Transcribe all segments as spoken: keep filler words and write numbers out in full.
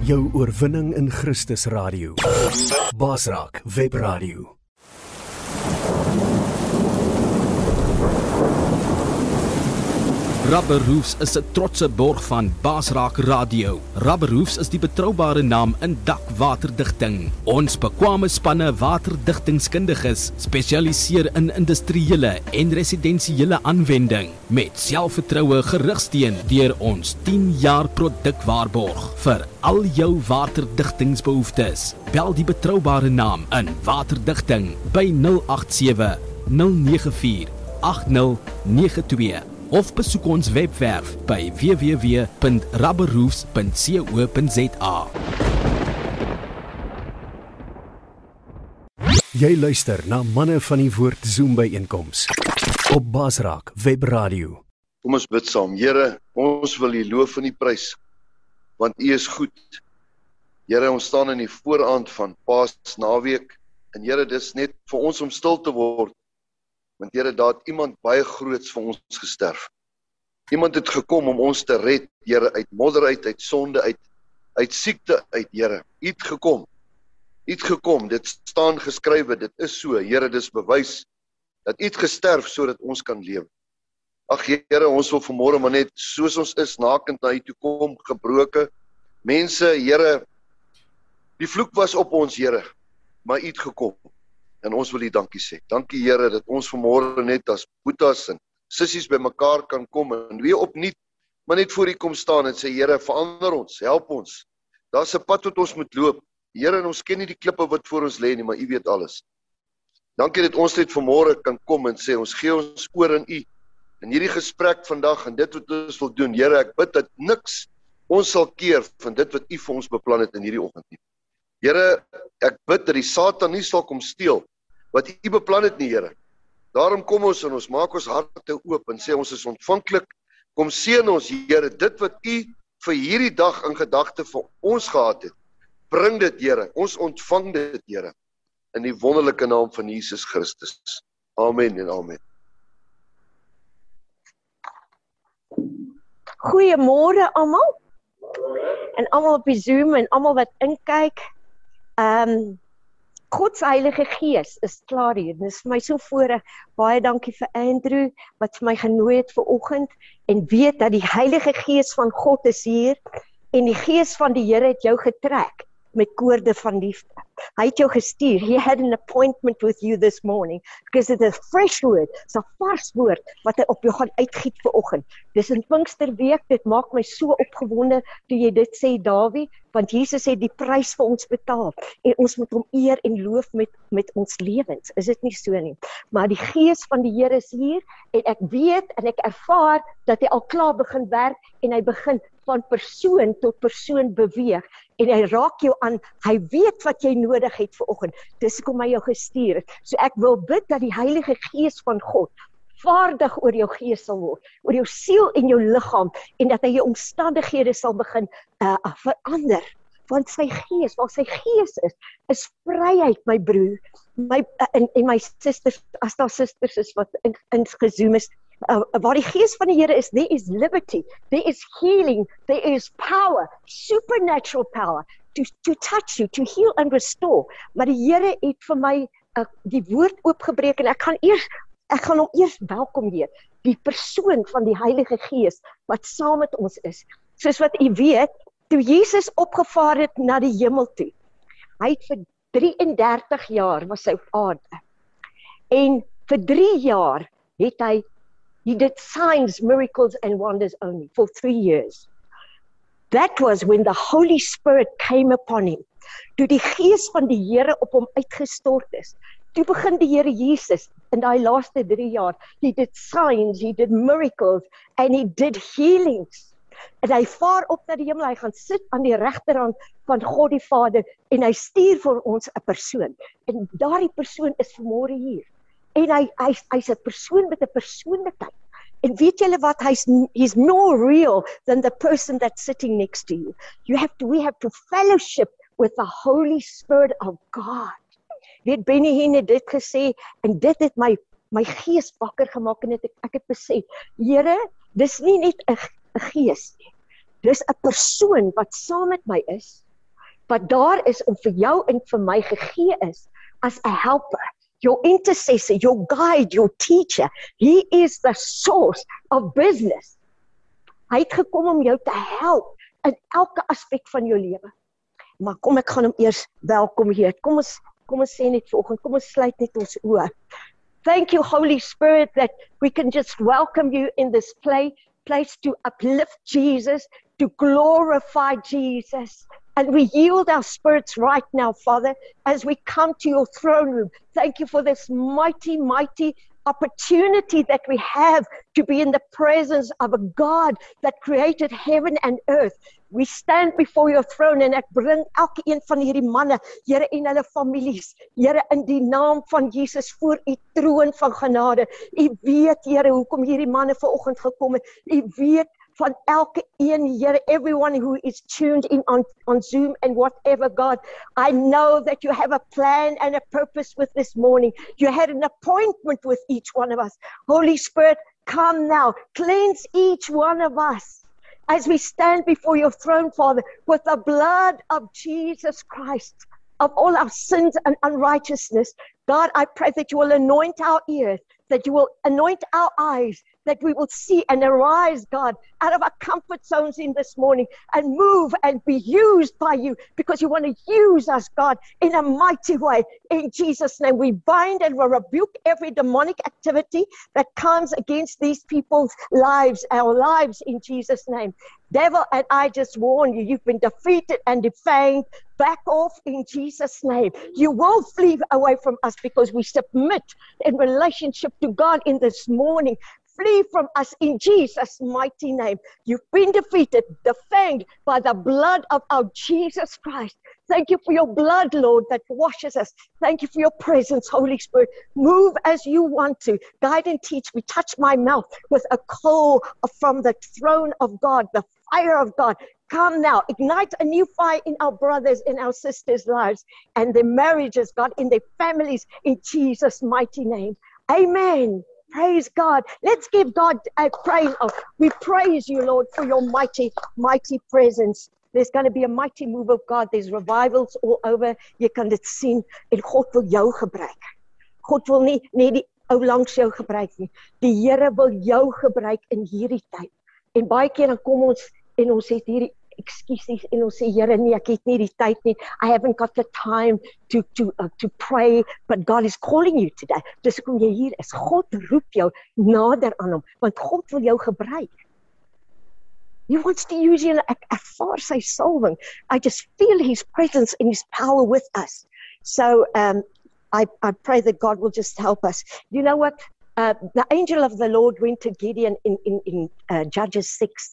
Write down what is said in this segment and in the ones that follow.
Jou oorwinning in Christus Radio. Basraak Webradio. Rubber Roofs is 'n trotse borg van Basraak Radio. Rubber Roofs is die betroubare naam in dakwaterdigting. Ons bekwame spanne waterdigtingskundiges spesialiseer in industriële en residensiële aanwending met selfvertroue gerugsteun deur ons tien jaar produktwaarborg vir al jou waterdigtingsbehoeftes. Bel die betroubare naam in waterdigting by nul agt sewe nul nege vier agt nul nege twee. Of besoek ons webwerf by w w w punt rubberroofs punt co punt za. Jy luister na Manne van die Woord Zoom byeenkoms op Basraak Webradio. Kom ons bid saam. Here, ons wil U loof en U prys, want U is goed. Here, ons staan in die vooraand van Paasnaweek, en Here, dis net vir ons om stil te word. Want Here, daar het iemand baie groots vir ons gesterf. Iemand het gekom om ons te red, Here, uit modder uit, uit sonde uit, uit siekte uit, Here. U het gekom. U het gekom. Dit staan geskrywe, dit is so, Here, dis bewys dat U het gesterf sodat ons kan lewe. Ag Here, ons wil vanmôre maar net soos ons is, nakend na U toe kom, gebroke. Mense, Here, die vloek was op ons, Here, maar U het gekom. En ons wil U dankie sê. Dankie Here dat ons vanmôre net as boetas en sissies by mekaar kan kom en weer opnuut, maar net voor U kom staan en sê, Here, verander ons, help ons. Daar's 'n pad wat ons moet loop. Here, en ons ken nie die klippe wat voor ons lê nie, maar U weet alles. Dankie dat ons net vanmôre kan kom en sê, ons gee ons oor in U. In hierdie gesprek vandag en dit wat ons wil doen, Here, ek bid dat niks ons sal keer van dit wat U vir ons beplan het in hierdie oggend nie. Here, ek bid dat die Satan nie sal kom steel wat U beplan het nie, Here. Daarom kom ons en ons maak ons harte oop en sê ons is ontvanklik. Kom seën ons, Here, dit wat U vir hierdie dag in gedagte vir ons gehad het. Bring dit, Here. Ons ontvang dit, Here. In die wonderlike naam van Jesus Christus. Amen en amen. Goeiemôre almal. En almal op die Zoom en almal wat inkyk. Ehm um, God se Heilige Gees is klaar hier. Dit is vir my so voorreg. Baie dankie vir Andrew wat vir my genooi het vir oggend en weet dat die Heilige Gees van God is hier en die Gees van die Here het jou getrek met koorde van liefde. Hy het jou gestuur. He had an appointment with you this morning because it's a fresh word. It's a vars woord wat hy op jou gaan uitgiet vir oggend. Dis in Pinksterweek, dit maak my so opgewonde toe jy dit sê, Dawie, want Jesus het die prys vir ons betaal en ons moet hom eer en loof met met ons lewens. Is dit nie so nie? Maar die Gees van die Here is hier en ek weet en ek ervaar dat hy al klaar begin werk en hy begin van persoon tot persoon beweeg en hy raak jou aan. Hy weet wat jy nodig het vir oggend. Dis hoekom hy jou gestuur het. So ek wil bid dat die Heilige Gees van God vaardig oor jou gees sal word, oor jou siel en jou liggaam en dat hy jou omstandighede sal begin uh, verander. Want sy gees, waar sy gees is, is vryheid, my broer, my uh, en, en my susters, as daar susters is wat in, in gezoom is, uh, waar die gees van die Here is, there is liberty, there is healing, there is power, supernatural power, to, to touch you, to heal and restore. Maar die Here het vir my uh, die woord oopgebreek en ek gaan eers Ek gaan hom eers welkom hier, die persoon van die Heilige Gees, wat saam met ons is. Soos wat u weet, toe Jesus opgevaar het na die hemel toe, hy het vir drie en dertig jaar was hy op aarde. En vir drie jaar het hy, he did signs, miracles and wonders only, for three years. That was when the Holy Spirit came upon him. Toe die Gees van die Here op hom uitgestort is. Toe begin die Here Jesus in die laaste drie jaar, he did signs, he did miracles, and he did healings. En hy vaar op na die hemel, hy gaan sit aan die regterhand van God die Vader, en hy stuur vir ons 'n persoon. En daardie persoon is vanmôre hier. En hy, hy, hy's 'n persoon met 'n persoonlikheid. En weet julle wat, hy's he's more real than the person that's sitting next to you. You have to, we have to fellowship with the Holy Spirit of God. Weet Benny Hinn het dit gesê en dit het my my gees wakker gemaak en het ek, ek het besef, Here, dis nie net 'n 'n gees nie. Dis 'n persoon wat saam met my is wat daar is om vir jou en vir my gegee is as 'n helper, your intercessor, your guide, your teacher. He is the source of business. Hy het gekom om jou te help in elke aspek van jou lewe. Maar kom ek gaan hom eers welkom hier. Kom ons kom ons sê net vanoggend, kom ons sluit net ons oë. Thank you, Holy Spirit, that we can just welcome you in this place, place to uplift Jesus, to glorify Jesus. And we yield our spirits right now, Father, as we come to your throne room. Thank you for this mighty, mighty opportunity that we have to be in the presence of a God that created heaven and earth. We stand before your throne en ek bring elke een van hierdie manne, Here, en hulle families, Here, in die naam van Jesus voor u troon van genade. U weet, Here, hoekom hierdie manne vanoggend gekom het. U weet van elke een, Here, everyone who is tuned in on, on Zoom and whatever, God. I know that you have a plan and a purpose with this morning. You had an appointment with each one of us. Holy Spirit, come now, cleanse each one of us as we stand before your throne, Father, with the blood of Jesus Christ, of all our sins and unrighteousness. God, I pray that you will anoint our ears, that you will anoint our eyes, that we will see and arise, God, out of our comfort zones in this morning and move and be used by you, because you want to use us, God, in a mighty way. In Jesus' name, we bind and we rebuke every demonic activity that comes against these people's lives, our lives, in Jesus' name. Devil, and I just warn you, you've been defeated and defamed. Back off in Jesus' name. You will flee away from us because we submit in relationship to God in this morning. Flee from us in Jesus' mighty name. You've been defeated, defamed by the blood of our Jesus Christ. Thank you for your blood, Lord, that washes us. Thank you for your presence, Holy Spirit. Move as you want to. Guide and teach me. Touch my mouth with a coal from the throne of God, the fire of God. Come now, ignite a new fire in our brothers and our sisters' lives and their marriages, God, in their families, in Jesus' mighty name. Amen. Praise God. Let's give God a praise. Oh, we praise you, Lord, for your mighty, mighty presence. There's going to be a mighty move of God. There's revivals all over. Jy kan dit sien. En God wil jou gebruik. God wil nie, nie die ou langs jou gebruik nie. Die Here wil jou gebruik in hierdie tyd. En baie keer dan kom ons en ons het hierdie excuses en ons sê, Here, nee, ek het nie die tyd nie. I haven't got the time to to uh, to pray, but God is calling you today. Dis hoekom jy hier is. God roep jou nader aan hom, want God wil jou gebruik. He wants to use you. Ek ervaar sy salwing. I just feel his presence and his power with us. So um, I, I pray that God will just help us. You know what? Uh, the angel of the Lord went to Gideon in, in, in uh, Judges six.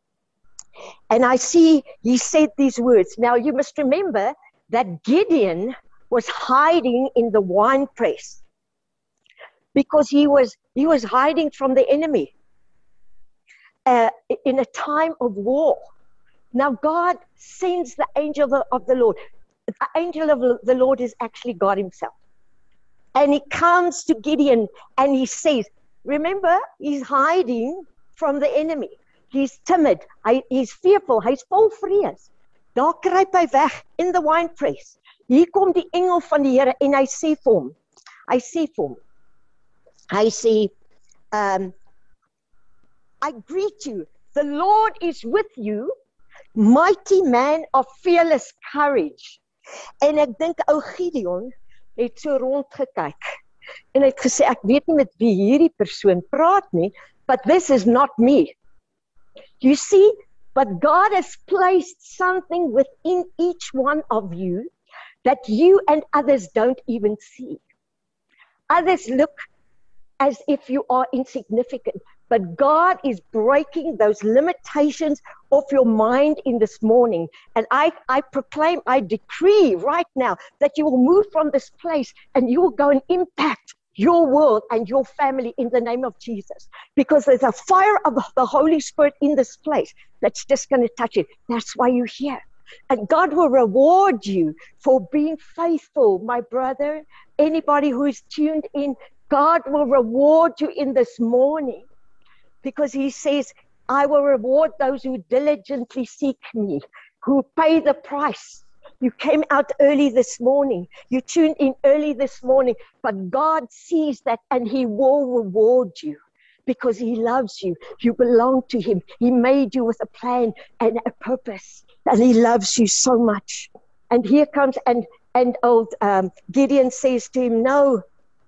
And I see he said these words. Now you must remember that Gideon was hiding in the winepress because he was he was hiding from the enemy uh, in a time of war. Now God sends the angel of the, of the Lord. The angel of the Lord is actually God himself. And he comes to Gideon and he says, remember, he's hiding from the enemy. He's timid, hy, he's fearful, hy's vol vrees. Daar kruip hy weg in the winepress. Hier kom die engel van die Here en hy sê vir hom, hy sê vir hom, hy sê, um, I greet you, the Lord is with you, mighty man of fearless courage. En ek dink ou Gideon het so rondgekyk en het gesê, ek weet nie met wie hierdie persoon praat nie, but this is not me. You see, but God has placed something within each one of you that you and others don't even see. Others look as if you are insignificant, but God is breaking those limitations of your mind in this morning. And I, I proclaim, I decree right now that you will move from this place and you will go and impact your world and your family in the name of Jesus. Because there's a fire of the Holy Spirit in this place that's just going to touch it. That's why you're here. And God will reward you for being faithful, my brother. Anybody who is tuned in, God will reward you in this morning. Because he says, I will reward those who diligently seek me, who pay the price. You came out early this morning. You tuned in early this morning. But God sees that and He will reward you because He loves you. You belong to Him. He made you with a plan and a purpose. And He loves you so much. And here comes, and, and old um, Gideon says to him, no.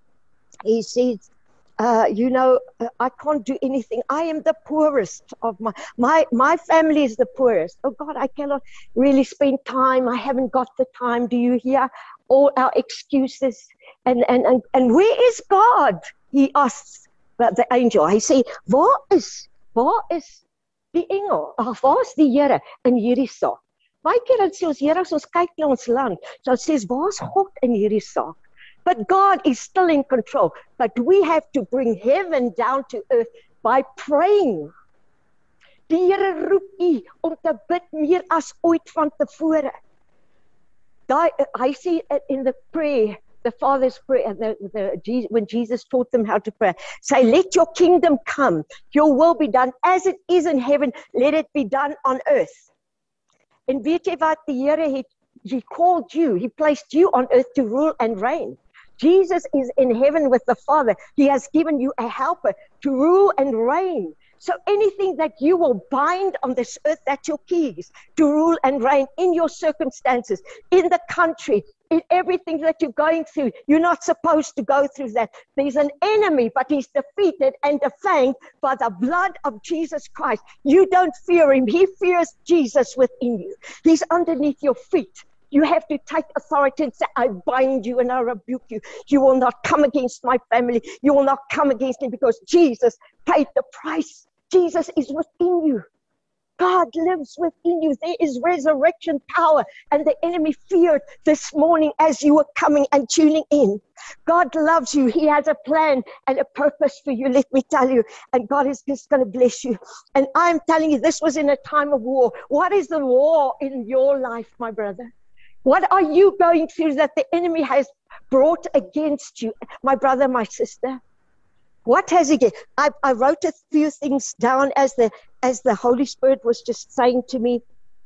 He says, Uh, you know, uh, I can't do anything. I am the poorest of my, my, my family is the poorest. Oh God, I cannot really spend time. I haven't got the time. Do you hear all our excuses? And, and, and, and where is God? He asks the, the angel. He says, waar is, waar is die engel? Ach, waar is die Here in hierdie saak? Baie keer dan sê ons, Here, as ons kyk na ons land, dan sê ons, waar is God in hierdie saak? But God is still in control. But we have to bring heaven down to earth by praying. Die Here roep u om te bid meer as ooit van tevore. Daai, hy sê in the prayer, the Father's prayer, the, the, when Jesus taught them how to pray, say, let your kingdom come, your will be done, as it is in heaven, let it be done on earth. En weet jy wat, die Here het, He called you, He placed you on earth to rule and reign. Jesus is in heaven with the Father. He has given you a helper to rule and reign. So anything that you will bind on this earth, that's your keys to rule and reign in your circumstances, in the country, in everything that you're going through. You're not supposed to go through that. There's an enemy, but he's defeated and defanged by the blood of Jesus Christ. You don't fear him. He fears Jesus within you. He's underneath your feet. You have to take authority and say, I bind you and I rebuke you. You will not come against my family. You will not come against me because Jesus paid the price. Jesus is within you. God lives within you. There is resurrection power. And the enemy feared this morning as you were coming and tuning in. God loves you. He has a plan and a purpose for you, let me tell you. And God is just going to bless you. And I'm telling you, this was in a time of war. What is the war in your life, my brother? What are you going through that the enemy has brought against you, my brother, my sister? What has he? I, I wrote a few things down as the as the Holy Spirit was just saying to me.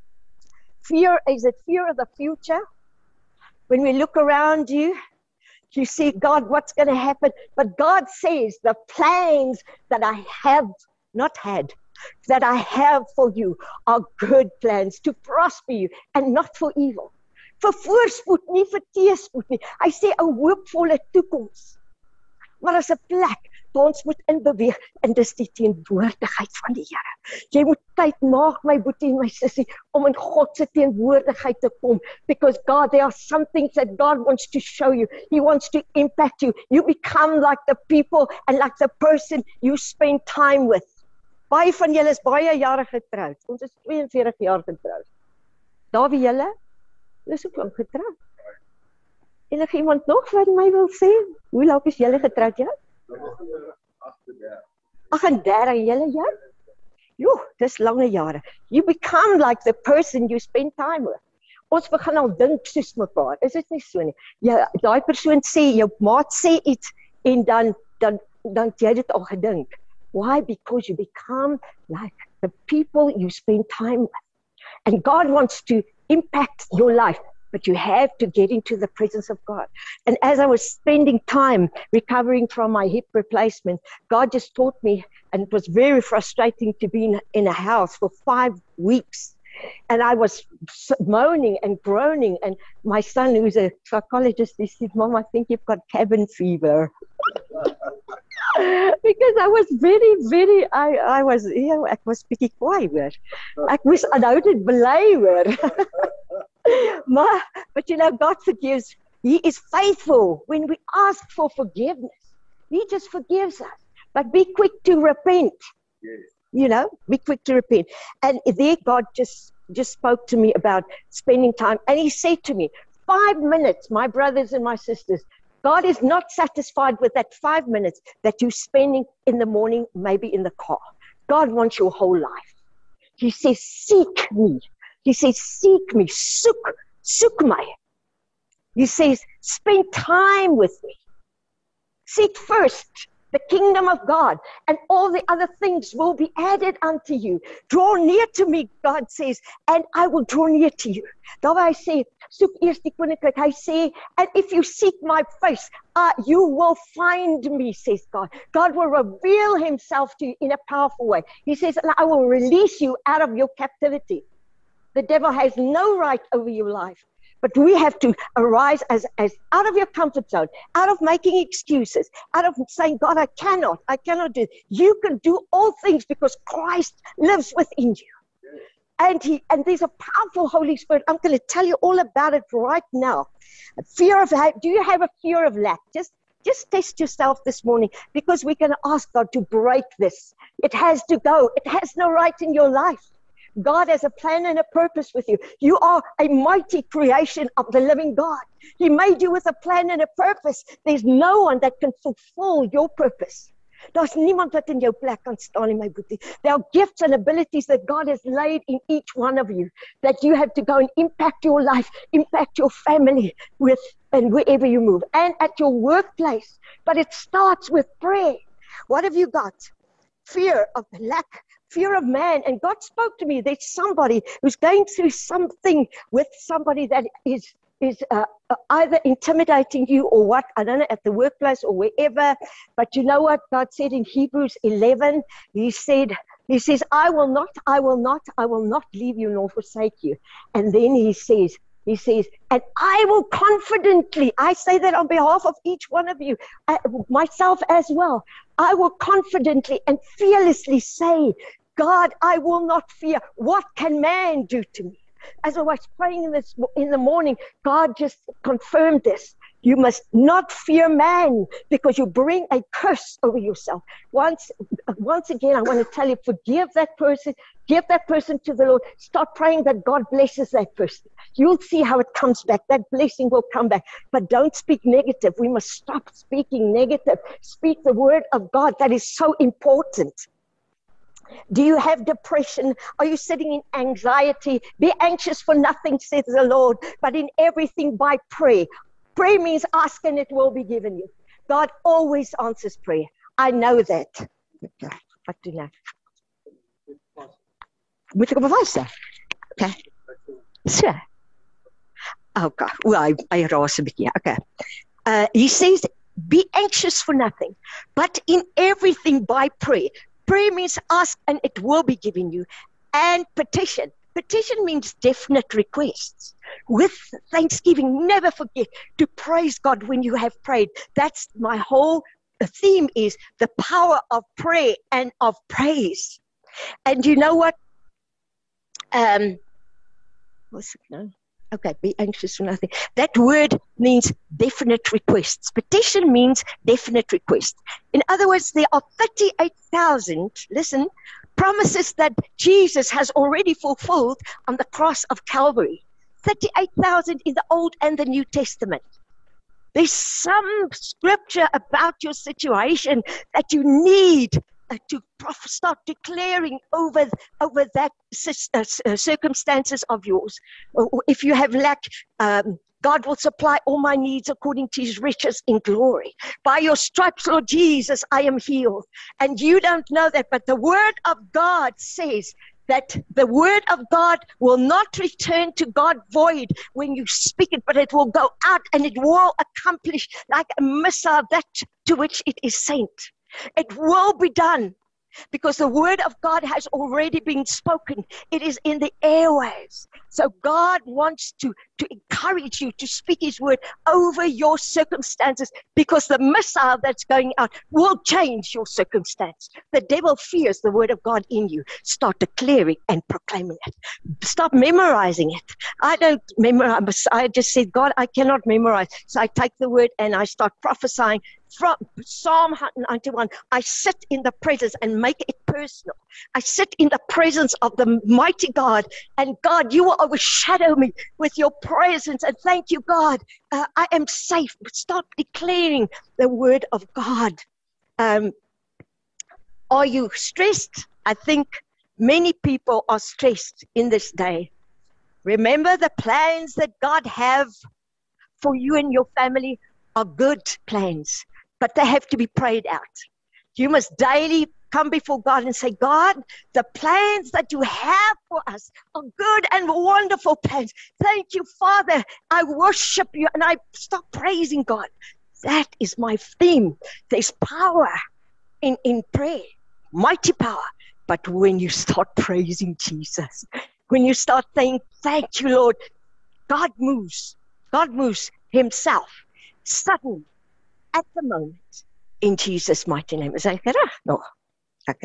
Fear, is it fear of the future? When we look around you, you see, God, what's going to happen? But God says the plans that I have not had, that I have for you are good plans to prosper you and not for evil. Vir voorspoed, nie vir teëspoed nie. Hy sê 'n hoopvolle toekoms. Maar as 'n plek waar ons moet inbeweeg en dis die teenwoordigheid van die Here. Jy moet tyd maak, my boetie en my sussie, om in God se teenwoordigheid te kom, because God, there are some things that God wants to show you. He wants to impact you. You become like the people and like the person you spend time with. Baie van julle is baie jare getroud. Ons is tweeënveertig jaar getroud. Daar wie julle? Dis ook lank getroud. Enige iemand nog wat my wil sê? Hoe lank is julle getroud, ja? agt-en-dertig julle, ja? Jo, dis lange jare. You become like the person you spend time with. Ons begin al dink soos mekaar. Is dit nie so nie? Ja, daai persoon sê, jou maat sê iets en dan dan dan jy dit al gedink. Why? Because you become like the people you spend time with. And God wants to impact your life, but you have to get into the presence of God. And as I was spending time recovering from my hip replacement, God just taught me, and it was very frustrating to be in, in a house for five weeks. And I was moaning and groaning, and my son, who's a psychologist, he said, Mom, I think you've got cabin fever. Because I was very, very, I, I was, you know, I was speaking quiet. I was unouted believer. But you know, God forgives. He is faithful when we ask for forgiveness. He just forgives us. But be quick to repent. Yes. You know, be quick to repent. And there God just, just spoke to me about spending time. And he said to me, five minutes, my brothers and my sisters, God is not satisfied with that five minutes that you're spending in the morning, maybe in the car. God wants your whole life. He says, seek me. He says, seek me, soek, soek my. He says, spend time with me. Seek first the kingdom of God, and all the other things will be added unto you. Draw near to me, God says, and I will draw near to you. Daar waar hy sê, soek eers die koninkryk. Hy sê, and if you seek my face, uh, you will find me, says God. God will reveal himself to you in a powerful way. He says, and I will release you out of your captivity. The devil has no right over your life. But we have to arise as, as out of your comfort zone, out of making excuses, out of saying, God, I cannot, I cannot do it. You can do all things because Christ lives within you. And he, and there's a powerful Holy Spirit. I'm going to tell you all about it right now. Fear of, do you have a fear of lack? Just, just test yourself this morning, because we're going to ask God to break this. It has to go. It has no right in your life. God has a plan and a purpose with you. You are a mighty creation of the living God. He made you with a plan and a purpose. There's no one that can fulfill your purpose. Daar's niemand wat in jou plek kan staan in my boetie. There are gifts and abilities that God has laid in each one of you, that you have to go and impact your life, impact your family with, and wherever you move, and at your workplace. But it starts with prayer. What have you got? Fear of lack. Fear of man. And God spoke to me. There's somebody who's going through something with somebody that is is uh, either intimidating you or what, I don't know, at the workplace or wherever. But you know what God said in Hebrews eleven? He said, He says, I will not, I will not, I will not leave you nor forsake you. And then he says, He says, and I will confidently, I say that on behalf of each one of you, uh, myself as well, I will confidently and fearlessly say, God, I will not fear. What can man do to me? As I was praying in, this, in the morning, God just confirmed this. You must not fear man, because you bring a curse over yourself. Once, once again, I want to tell you, forgive that person, give that person to the Lord. Start praying that God blesses that person. You'll see how it comes back. That blessing will come back. But don't speak negative. We must stop speaking negative. Speak the word of God. That is so important. Do you have depression? Are you sitting in anxiety? Be anxious for nothing, says the Lord, but in everything by prayer. Prayer means ask and it will be given you. God always answers prayer. I know that. Okay, wat doen nou? Moet ek op bewys sê? Okay. So. Okay. Well, I, I raas 'n bietjie. Okay. Uh, he says, be anxious for nothing, but in everything by prayer. Prayer means ask and it will be given you. And petition. Petition means definite requests. With thanksgiving, never forget to praise God when you have prayed. That's my whole theme, is the power of prayer and of praise. And you know what? Um, what's it now? Okay, be anxious for nothing. That word means definite requests. Petition means definite requests. In other words, there are thirty-eight thousand, listen, promises that Jesus has already fulfilled on the cross of Calvary. thirty-eight thousand in the Old and the New Testament. There's some scripture about your situation that you need uh, to prof- start declaring over, over that uh, circumstances of yours. If you have lack, um, God will supply all my needs according to his riches in glory. By your stripes, Lord Jesus, I am healed. And you don't know that, but the word of God says that the word of God will not return to God void when you speak it, but it will go out and it will accomplish like a missile that to which it is sent. It will be done. Because the word of God has already been spoken. It is in the airwaves. So God wants to, to encourage you to speak his word over your circumstances, because the missile that's going out will change your circumstance. The devil fears the word of God in you. Start declaring and proclaiming it. Stop memorizing it. I don't memorize. I just said, God, I cannot memorize. So I take the word and I start prophesying. From Psalm ninety-one, I sit in the presence and make it personal. I sit in the presence of the mighty God, and God, you will overshadow me with your presence. And thank you, God, uh, I am safe. Start declaring the word of God. Um, are you stressed? I think many people are stressed in this day. Remember, the plans that God have for you and your family are good plans, but they have to be prayed out. You must daily come before God and say, God, the plans that you have for us are good and wonderful plans. Thank you, Father. I worship you and I start praising God. That is my theme. There's power in, in prayer, mighty power. But when you start praising Jesus, when you start saying, thank you, Lord, God moves. God moves himself suddenly at the moment in Jesus' mighty name. Is that correct? No. Okay.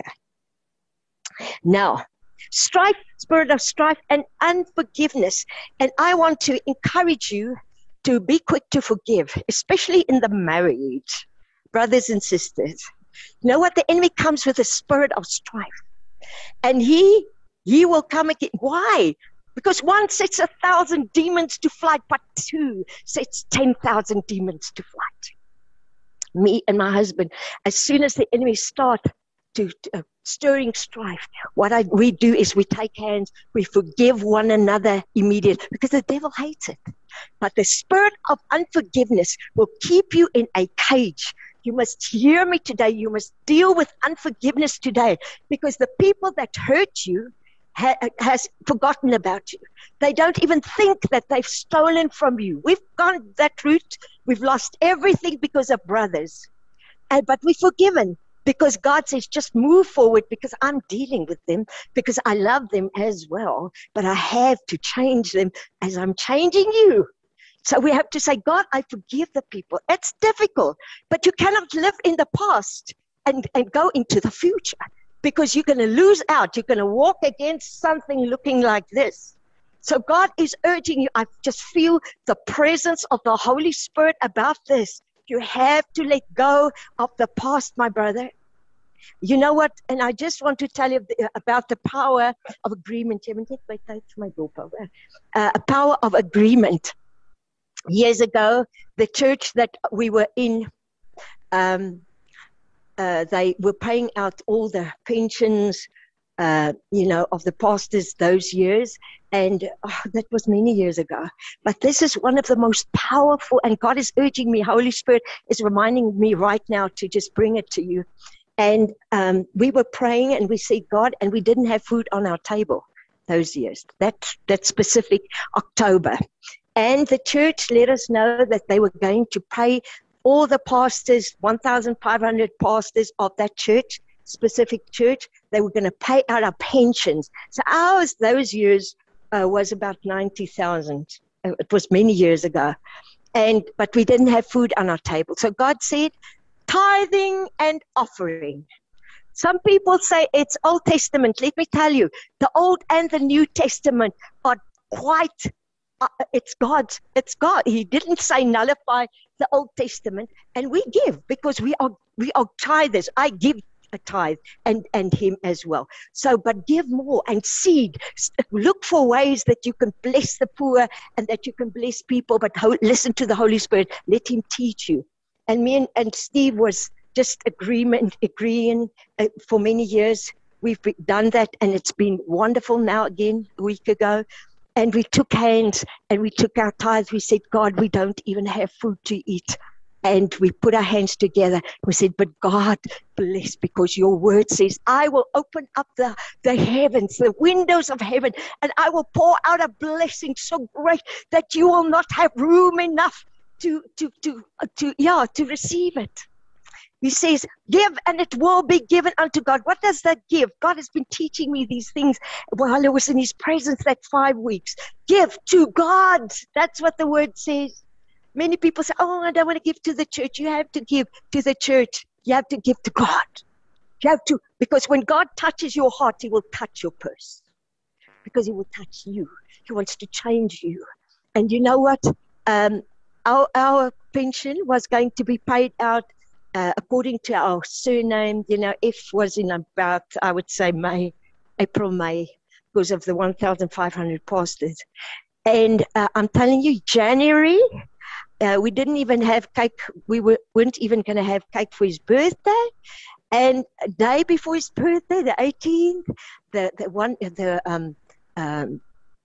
Now, strife, spirit of strife and unforgiveness. And I want to encourage you to be quick to forgive, especially in the marriage, brothers and sisters. You know what? The enemy comes with a spirit of strife. And he, he will come again. Why? Because one sets a thousand demons to flight, but two sets ten thousand demons to flight. Me and my husband, as soon as the enemy start to uh, stirring strife, what I, we do is we take hands, we forgive one another immediately, because the devil hates it. But the spirit of unforgiveness will keep you in a cage. You must hear me today. You must deal with unforgiveness today, because the people that hurt you ha- has forgotten about you. They don't even think that they've stolen from you. We've gone that route. We've lost everything because of brothers. And, but we're forgiven because God says, just move forward, because I'm dealing with them, because I love them as well. But I have to change them as I'm changing you. So we have to say, God, I forgive the people. It's difficult, but you cannot live in the past and, and go into the future, because you're going to lose out. You're going to walk against something looking like this. So God is urging you. I just feel the presence of the Holy Spirit about this. You have to let go of the past, my brother. You know what? And I just want to tell you about the power of agreement. Uh, a power of agreement. Years ago, the church that we were in, um, uh, they were paying out all the pensions, uh, you know, of the pastors those years. And oh, that was many years ago. But this is one of the most powerful, and God is urging me, Holy Spirit is reminding me right now to just bring it to you. And um, we were praying and we said, God, and we didn't have food on our table those years, that, that specific October. And the church let us know that they were going to pay all the pastors, one thousand five hundred pastors of that church, specific church, they were going to pay out our pensions. So ours, those years, uh, was about ninety thousand. It was many years ago. And but we didn't have food on our table. So God said, tithing and offering. Some people say it's Old Testament. Let me tell you, the Old and the New Testament are quite Uh, it's God's, it's God. He didn't say nullify the Old Testament, and we give because we are we are tithers. I give a tithe, and and him as well. So, but give more and seed. Look for ways that you can bless the poor and that you can bless people. But ho- listen to the Holy Spirit. Let Him teach you. And me and, and Steve was just agreement agreeing uh, for many years. We've done that, and it's been wonderful. Now again, a week ago. And we took hands and we took our tithes. We said, God, we don't even have food to eat. And we put our hands together. We said, but God bless, because your word says, I will open up the, the heavens, the windows of heaven, and I will pour out a blessing so great that you will not have room enough to, to, to, to, yeah, to receive it. He says, give and it will be given unto God. What does that give? God has been teaching me these things while I was in His presence that five weeks. Give to God. That's what the word says. Many people say, oh, I don't want to give to the church. You have to give to the church. You have to give to God. You have to, because when God touches your heart, He will touch your purse. Because He will touch you. He wants to change you. And you know what? Um, our, our pension was going to be paid out Uh, according to our surname. You know, F was in about, I would say, May, April, May, because of the one thousand five hundred pastors. And uh, I'm telling you, January, uh, we didn't even have cake. We were, weren't even going to have cake for his birthday. And a day before his birthday, the eighteenth, the, the one, the um, um,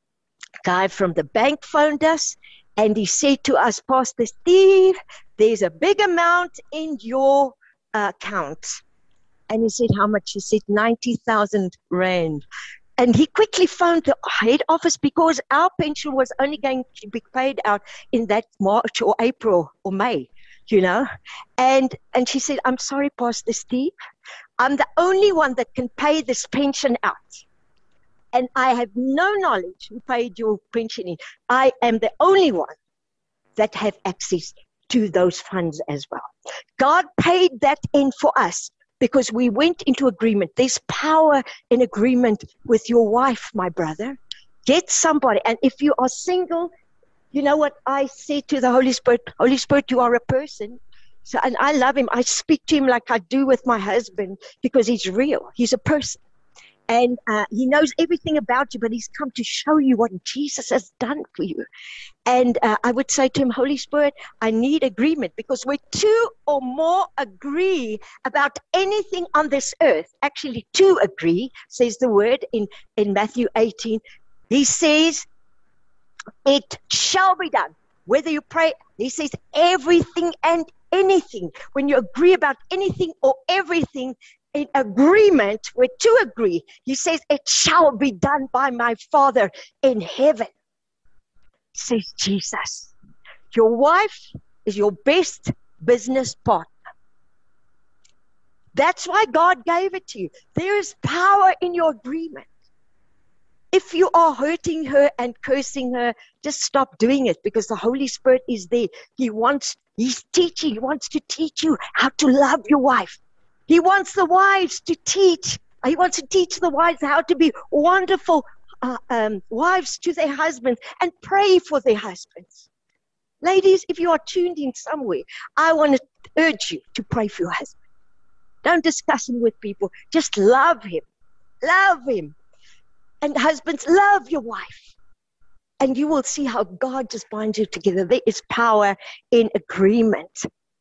guy from the bank phoned us. And he said to us, Pastor Steve, there's a big amount in your uh, account. And he said, how much? He said, ninety thousand rand. And he quickly phoned the head office because our pension was only going to be paid out in that March or April or May, you know. And and she said, I'm sorry, Pastor Steve. I'm the only one that can pay this pension out. And I have no knowledge who paid your pension in. I am the only one that have access to those funds as well. God paid that in for us because we went into agreement. There's power in agreement with your wife, my brother. Get somebody. And if you are single, you know what I say to the Holy Spirit? Holy Spirit, you are a person. So, and I love him. I speak to him like I do with my husband because he's real. He's a person. And uh, he knows everything about you, but he's come to show you what Jesus has done for you. And uh, I would say to him, Holy Spirit, I need agreement, because where two or more agree about anything on this earth, actually two agree, says the word in, in Matthew eighteen. He says, it shall be done. Whether you pray, he says everything and anything. When you agree about anything or everything, in agreement, where two agree, he says, it shall be done by my Father in heaven, says Jesus. Your wife is your best business partner. That's why God gave it to you. There is power in your agreement. If you are hurting her and cursing her, just stop doing it, because the Holy Spirit is there. He wants, he's teaching, he wants to teach you how to love your wife. He wants the wives to teach. He wants to teach the wives how to be wonderful uh, um, wives to their husbands and pray for their husbands. Ladies, if you are tuned in somewhere, I want to urge you to pray for your husband. Don't discuss him with people. Just love him. Love him. And husbands, love your wife. And you will see how God just binds you together. There is power in agreement.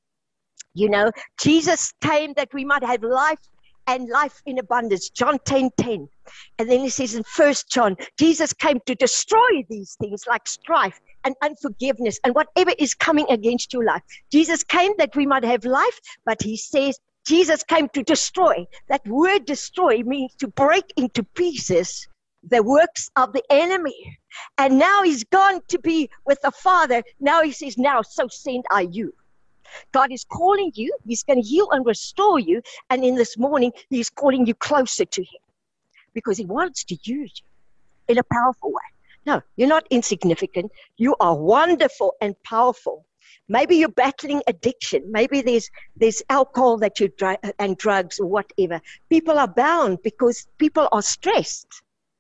You know, Jesus came that we might have life and life in abundance. John ten ten. And then he says in First John, Jesus came to destroy these things like strife and unforgiveness and whatever is coming against your life. Jesus came that we might have life, but he says Jesus came to destroy. That word destroy means to break into pieces the works of the enemy. And now he's gone to be with the Father. Now he says, now so send I you. God is calling you. He's going to heal and restore you. And in this morning, he's calling you closer to him because he wants to use you in a powerful way. No, you're not insignificant. You are wonderful and powerful. Maybe you're battling addiction. Maybe there's there's alcohol that you dr- and drugs or whatever. People are bound because people are stressed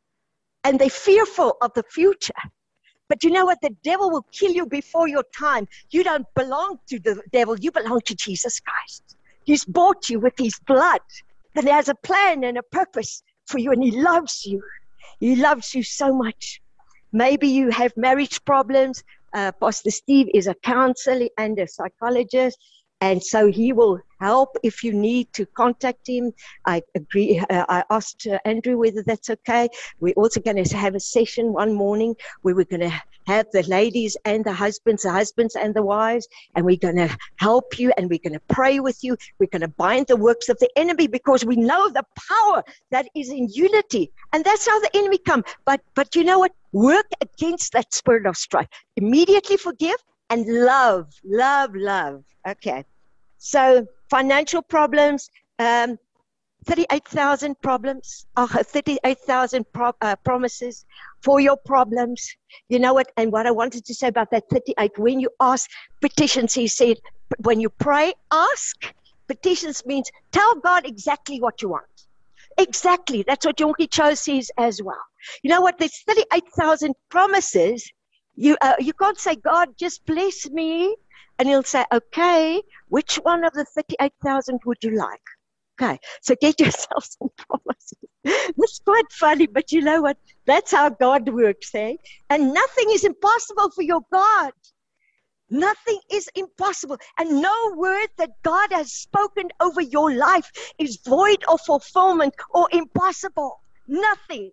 and they're fearful of the future. But you know what? The devil will kill you before your time. You don't belong to the devil. You belong to Jesus Christ. He's bought you with his blood. And he has a plan and a purpose for you. And he loves you. He loves you so much. Maybe you have marriage problems. Uh, Pastor Steve is a counselor and a psychologist. And so he will help if you need to contact him. I agree. Uh, I asked uh, Andrew whether that's okay. We're also going to have a session one morning where we're going to have the ladies and the husbands, the husbands and the wives, and we're going to help you and we're going to pray with you. We're going to bind the works of the enemy because we know the power that is in unity. And that's how the enemy comes. But, but you know what? Work against that spirit of strife. Immediately forgive. And love, love, love. Okay. So financial problems, um, thirty-eight thousand problems, uh, thirty-eight thousand pro- uh, promises for your problems. You know what? And what I wanted to say about that thirty-eight, when you ask petitions, he said, when you pray, ask. Petitions means tell God exactly what you want. Exactly. That's what Yonggi Cho says as well. You know what? There's thirty-eight thousand promises. You uh, you can't say, God, just bless me. And he'll say, okay, which one of the thirty-eight thousand would you like? Okay, so get yourself some promises. That's quite funny, but you know what? That's how God works, eh? And nothing is impossible for your God. Nothing is impossible. And no word that God has spoken over your life is void of fulfillment or impossible. Nothing.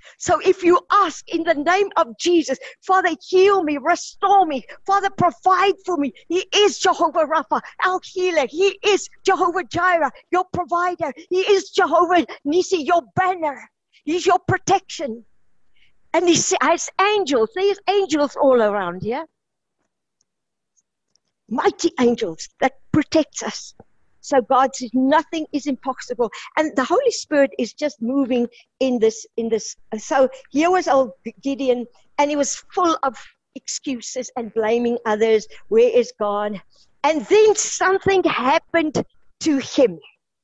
So if you ask in the name of Jesus, Father, heal me, restore me, Father, provide for me. He is Jehovah Rapha, our healer. He is Jehovah Jireh, your provider. He is Jehovah Nisi, your banner. He's your protection. And he has angels. There's angels all around here. Mighty angels that protect us. So God says nothing is impossible. And the Holy Spirit is just moving in this, in this. So here was old Gideon, and he was full of excuses and blaming others. Where is God? And then something happened to him.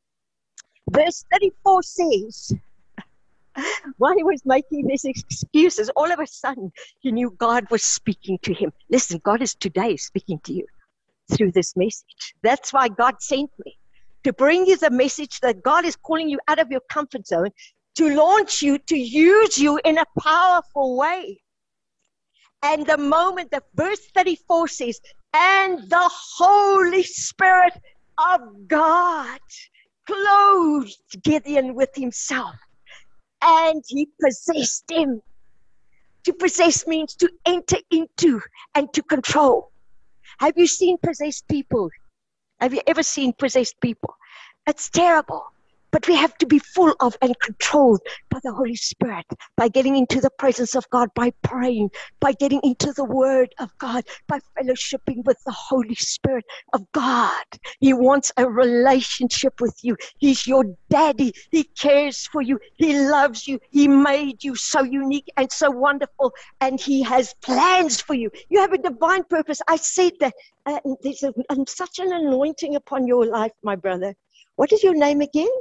Verse thirty-four says, while he was making these excuses, all of a sudden he knew God was speaking to him. Listen, God is today speaking to you through this message. That's why God sent me, to bring you the message that God is calling you out of your comfort zone, to launch you, to use you in a powerful way. And the moment that verse thirty-four says, and the Holy Spirit of God clothed Gideon with himself, and he possessed him. To possess means to enter into and to control. Have you seen possessed people? Have you ever seen possessed people? It's terrible. But we have to be full of and controlled by the Holy Spirit, by getting into the presence of God, by praying, by getting into the Word of God, by fellowshipping with the Holy Spirit of God. He wants a relationship with you. He's your daddy. He cares for you. He loves you. He made you so unique and so wonderful, and He has plans for you. You have a divine purpose. I said that uh, there's a, um, such an anointing upon your life, my brother. What is your name again?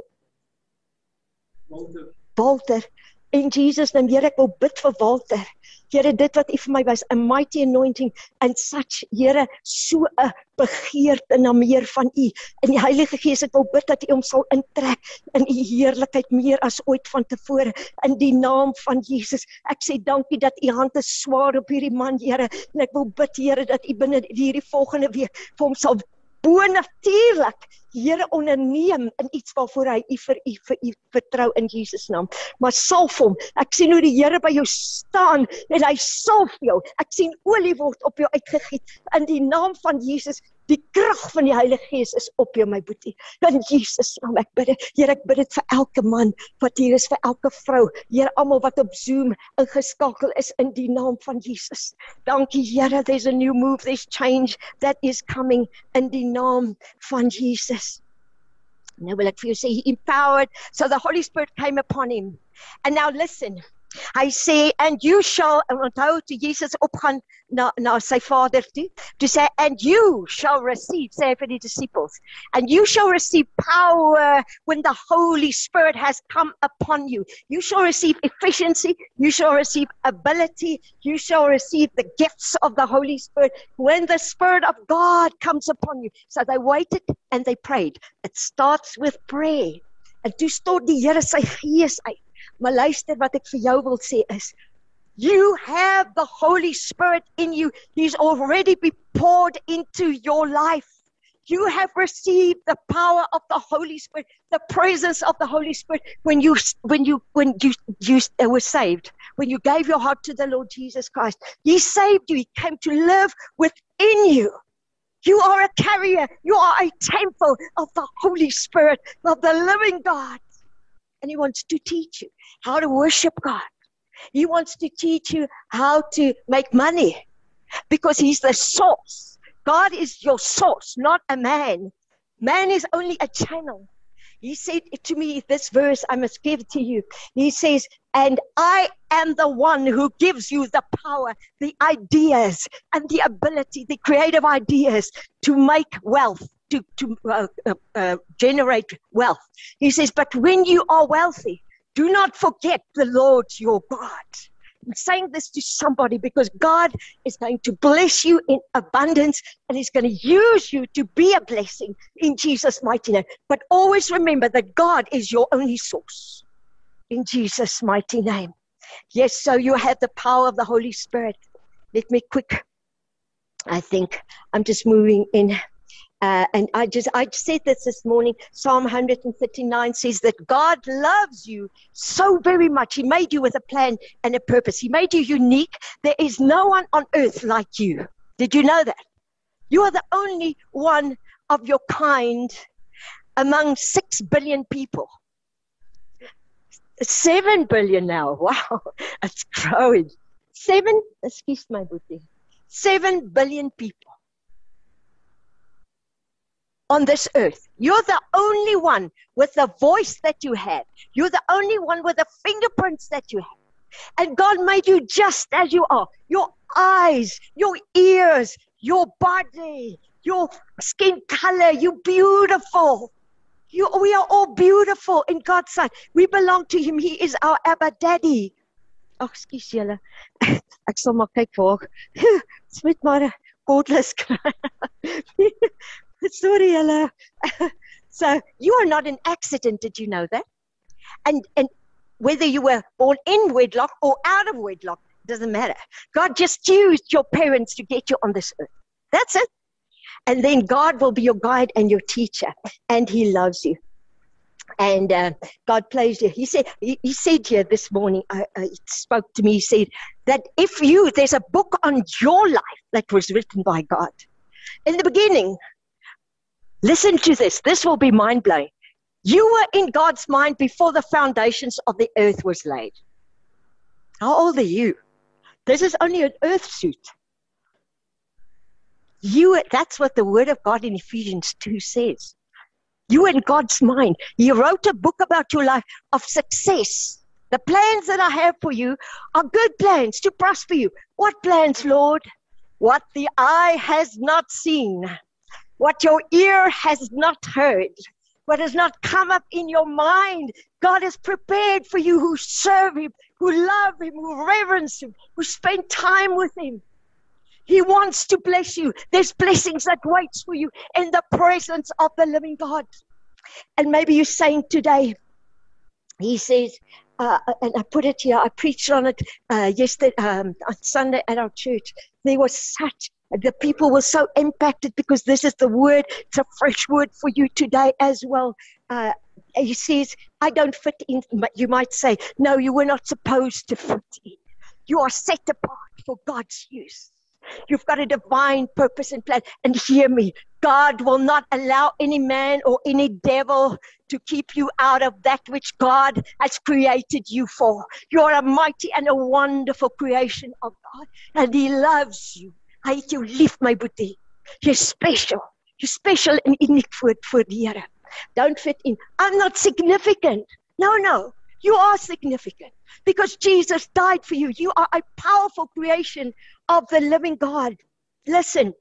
Walter. Walter, in Jesus' name, Here, ek wil bid vir Walter. Here, dit wat U vir my was, a mighty anointing, and such, Here, so 'n begeerte na meer van U. In die Heilige Gees, ek wil bid dat U hom sal intrek in U heerlikheid meer as ooit van tevore, in die naam van Jesus. Ek sê dankie dat U hand is swaar op hierdie man, Here, en ek wil bid, Here, dat U binne hierdie volgende week vir hom sal bonatuurlik, Here, onderneem in iets waarvoor hy u vir u vir u vertrou in Jesus naam. Maar salf hom. Ek sien hoe die Here by jou staan en hy salf jou. Ek sien olie word op jou uitgegiet in die naam van Jesus. Die krag van die Heilige Gees is op jou, my boetie. In Jesus naam, ek bid dit. Here, ek bid dit vir elke man wat hier is, vir elke vrou. Here, almal wat op Zoom ingeskakel is in die naam van Jesus. Dankie, Here, there's a new move, there's change that is coming in die naam van Jesus. Nou wil ek vir jou sê, he empowered, so the Holy Spirit came upon him. And now listen, hy sê, and you shall, en onthou toe Jesus opgaan na, na sy vader toe, to say, and you shall receive, sê vir die disciples, and you shall receive power when the Holy Spirit has come upon you. You shall receive efficiency, you shall receive ability, you shall receive the gifts of the Holy Spirit when the Spirit of God comes upon you. So they waited and they prayed. It starts with prayer. En toe stort die Here sy gees uit. Maar luister, wat ek vir jou wil sê is, you have the Holy Spirit in you. He's already been poured into your life. You have received the power of the Holy Spirit, the presence of the Holy Spirit when you when you when you you were saved, when you gave your heart to the Lord Jesus Christ. He saved you. He came to live within you. You are a carrier. You are a temple of the Holy Spirit, of the living God. And He wants to teach you how to worship God. He wants to teach you how to make money because He's the source. God is your source, not a man. Man is only a channel. He said to me, this verse I must give to you. He says, and I am the one who gives you the power, the ideas, and the ability, the creative ideas to make wealth. to, to uh, uh, uh, generate wealth. He says, but when you are wealthy, do not forget the Lord your God. I'm saying this to somebody because God is going to bless you in abundance and He's going to use you to be a blessing in Jesus' mighty name. But always remember that God is your only source in Jesus' mighty name. Yes, so you have the power of the Holy Spirit. Let me quick, I think I'm just moving in. Uh, and I just, I said this this morning, Psalm one thirty-nine says that God loves you so very much. He made you with a plan and a purpose. He made you unique. There is no one on earth like you. Did you know that? You are the only one of your kind among six billion people. Seven billion now. Wow, it's growing. Seven, excuse my booty. Seven billion people on this earth. You're the only one with the voice that you have. You're the only one with the fingerprints that you have. And God made you just as you are. Your eyes, your ears, your body, your skin color, you're beautiful. You, we are all beautiful in God's sight. We belong to Him. He is our Abba Daddy. Oh, excuse julle. Ek sal maar kyk waar. Dis met maar godless. Sorry, julle. So, you are not an accident, did you know that? And and whether you were born in wedlock or out of wedlock, doesn't matter. God just used your parents to get you on this earth. That's it. And then God will be your guide and your teacher, and He loves you. And uh, God plays you. He said, he, he said here this morning, uh, uh, he spoke to me, he said that if you, there's a book on your life that was written by God. In the beginning, listen to this. This will be mind-blowing. You were in God's mind before the foundations of the earth was laid. How old are you? This is only an earth suit. You, that's what the Word of God in Ephesians two says. You were in God's mind. He wrote a book about your life of success. The plans that I have for you are good plans to prosper you. What plans, Lord? What the eye has not seen, what your ear has not heard, what has not come up in your mind. God has prepared for you who serve Him, who love Him, who reverence Him, who spend time with Him. He wants to bless you. There's blessings that waits for you in the presence of the living God. And maybe you're saying today, He says, uh, and I put it here, I preached on it uh, yesterday, um, on Sunday at our church. There was such, the people were so impacted because this is the word. It's a fresh word for you today as well. Uh, he says, I don't fit in. You might say, no, you were not supposed to fit in. You are set apart for God's use. You've got a divine purpose and plan. And hear me, God will not allow any man or any devil to keep you out of that which God has created you for. You are a mighty and a wonderful creation of God. And He loves you. Hy het jou lief, my boetie. You're special. You're special and unique voor, voor die Here. Don't fit in. I'm not significant. No, no. You are significant because Jesus died for you. You are a powerful creation of the living God. Listen,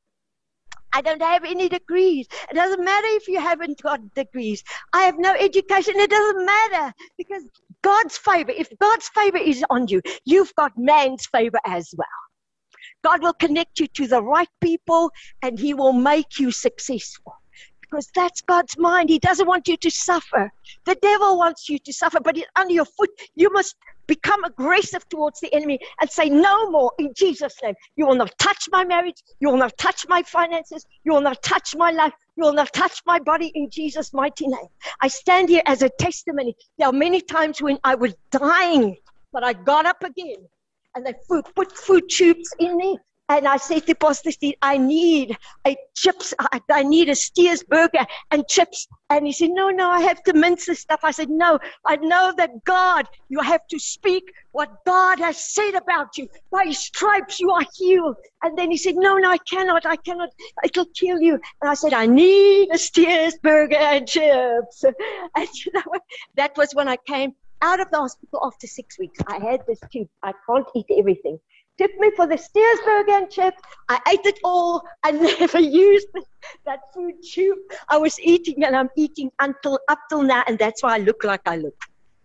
I don't have any degrees. It doesn't matter if you haven't got degrees. I have no education. It doesn't matter because God's favor, if God's favor is on you, you've got man's favor as well. God will connect you to the right people and He will make you successful. Because that's God's mind. He doesn't want you to suffer. The devil wants you to suffer, but it's under your foot. You must become aggressive towards the enemy and say, no more in Jesus' name. You will not touch my marriage. You will not touch my finances. You will not touch my life. You will not touch my body in Jesus' mighty name. I stand here as a testimony. There are many times when I was dying, but I got up again. And they put food tubes in me. And I said to Pastor Steve, I need a chips, I, I need a Steers burger and chips. And he said, no, no, I have to mince this stuff. I said, no, I know that God, you have to speak what God has said about you. By His stripes you are healed. And then he said, no, no, I cannot, I cannot, it'll kill you. And I said, I need a Steers burger and chips. And you know what? That was when I came out of the hospital after six weeks. I had this tube. I can't eat everything. Took me for the Steers burger and chips. I ate it all. I never used that food tube. I was eating and I'm eating until up till now, and that's why I look like I look.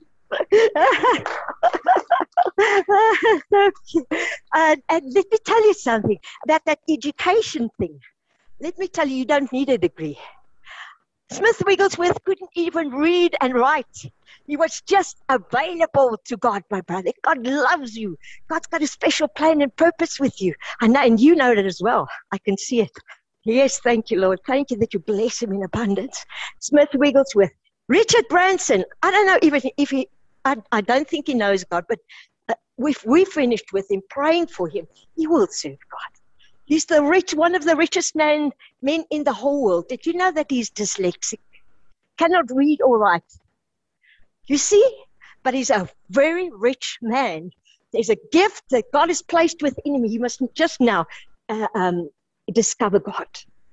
and, and let me tell you something about that education thing. Let me tell you, you don't need a degree. Smith Wigglesworth couldn't even read and write. He was just available to God, my brother. God loves you. God's got a special plan and purpose with you. I know, and you know that as well. I can see it. Yes, thank you, Lord. Thank you that you bless him in abundance. Smith Wigglesworth. Richard Branson. I don't know even if he, I, I don't think he knows God, but uh, if we finished with him, praying for him, he will serve God. He's the rich, one of the richest man, men in the whole world. Did you know that he's dyslexic? Cannot read or write. You see? But he's a very rich man. There's a gift that God has placed within him. He must just now uh, um, discover God.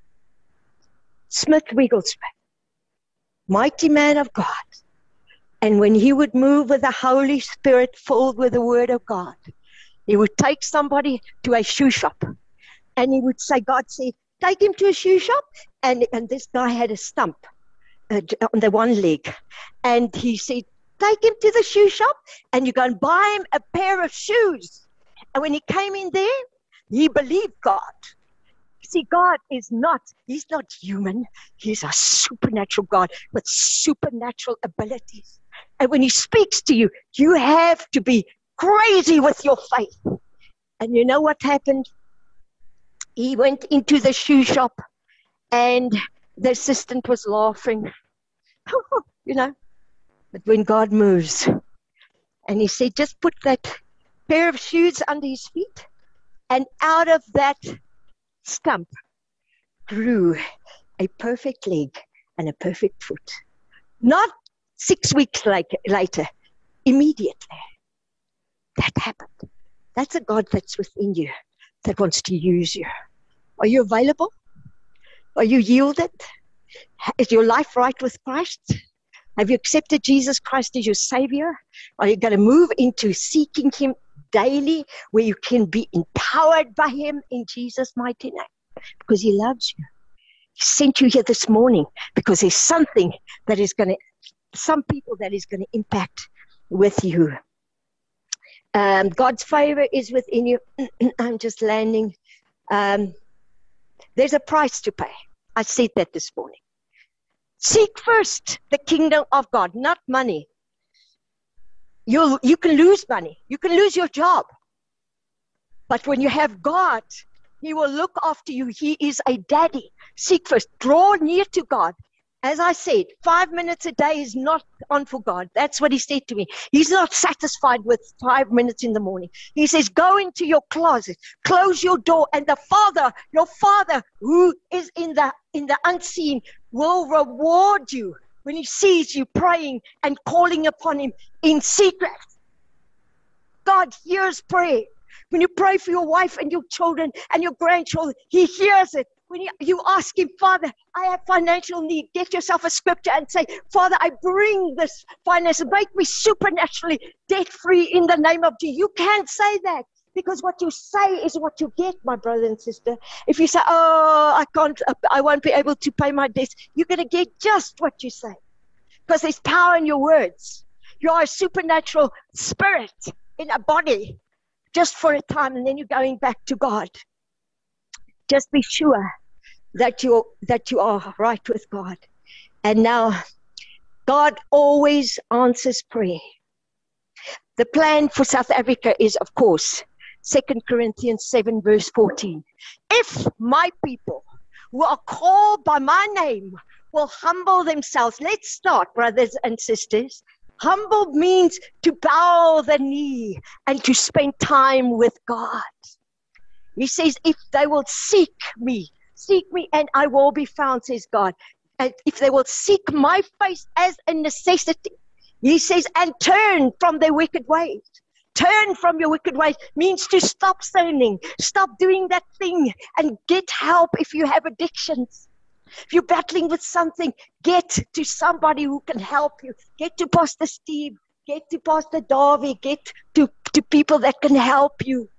Smith Wigglesworth, mighty man of God. And when he would move with the Holy Spirit filled with the Word of God, he would take somebody to a shoe shop. And he would say, God said, take him to a shoe shop. And, and this guy had a stump uh, on the one leg. And he said, take him to the shoe shop and you go and buy him a pair of shoes. And when he came in there, he believed God. See, God is not, he's not human. He's a supernatural God with supernatural abilities. And when he speaks to you, you have to be crazy with your faith. And you know what happened? He went into the shoe shop and the assistant was laughing. You know, but when God moves, and he said, just put that pair of shoes under his feet, and out of that stump grew a perfect leg and a perfect foot. Not six weeks later, later, immediately. That happened. That's a God that's within you, that wants to use you. Are you available? Are you yielded? Is your life right with Christ? Have you accepted Jesus Christ as your Savior? Are you going to move into seeking him daily, where you can be empowered by him in Jesus' mighty name? Because he loves you. He sent you here this morning because there's something that is going to, some people that is going to impact with you. Um, God's favor is within you. I'm just landing. Um, there's a price to pay. I said that this morning. Seek first the kingdom of God, not money. You you can lose money. You can lose your job. But when you have God, he will look after you. He is a daddy. Seek first. Draw near to God. As I said, five minutes a day is not on for God. That's what he said to me. He's not satisfied with five minutes in the morning. He says, go into your closet, close your door, and the Father, your Father who is in the in the unseen, will reward you when he sees you praying and calling upon him in secret. God hears prayer. When you pray for your wife and your children and your grandchildren, he hears it. When you, you ask him, Father, I have financial need, get yourself a scripture and say, Father, I bring this finance, make me supernaturally debt-free in the name of Jesus. You can't say that, because what you say is what you get, my brother and sister. If you say, oh, I can't, I won't be able to pay my debts, you're going to get just what you say, because there's power in your words. You are a supernatural spirit in a body just for a time, and then you're going back to God. Just be sure that you that you are right with God. And now, God always answers prayer. The plan for South Africa is, of course, Second Corinthians seven, verse fourteen. If my people who are called by my name will humble themselves. Let's start, brothers and sisters. Humble means to bow the knee and to spend time with God. He says, if they will seek me, seek me and I will be found, says God. And if they will seek my face as a necessity, he says, and turn from their wicked ways. Turn from your wicked ways means to stop sinning, stop doing that thing, and get help if you have addictions. If you're battling with something, get to somebody who can help you. Get to Pastor Steve, get to Pastor Darby, get to, to people that can help you.